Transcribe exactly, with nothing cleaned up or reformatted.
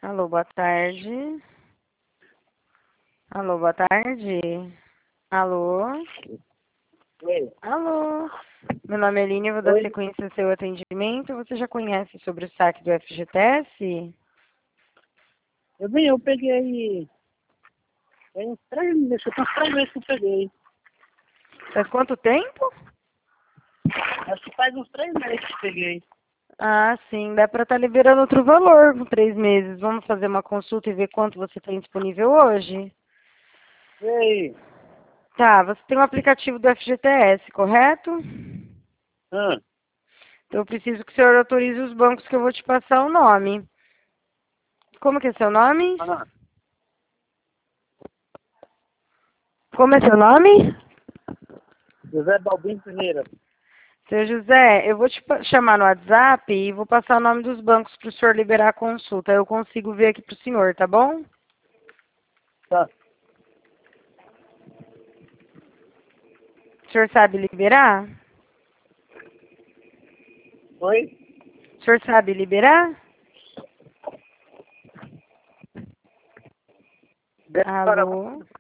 Alô, boa tarde. Alô, boa tarde. Alô? Oi. Alô? Meu nome é Aline, eu vou dar Oi. sequência ao seu atendimento. Você já conhece sobre o saque do F G T S? Eu bem, eu peguei. Tem uns três meses, eu tenho uns três meses que eu peguei. Faz quanto tempo? Acho que faz uns três meses que eu peguei. Ah, sim, dá para estar liberando outro valor com três meses. Vamos fazer uma consulta e ver quanto você tem disponível hoje? E aí? Tá, você tem o aplicativo do F G T S, correto? Ah, Então eu preciso que o senhor autorize os bancos que eu vou te passar o nome. Como que é seu nome? ah. Como é seu nome? José Balbino Pereira. Seu José, eu vou te pa- chamar no WhatsApp e vou passar o nome dos bancos para o senhor liberar a consulta. Eu consigo ver aqui para o senhor, tá bom? Tá. O senhor sabe liberar? Oi? O senhor sabe liberar? Para Alô?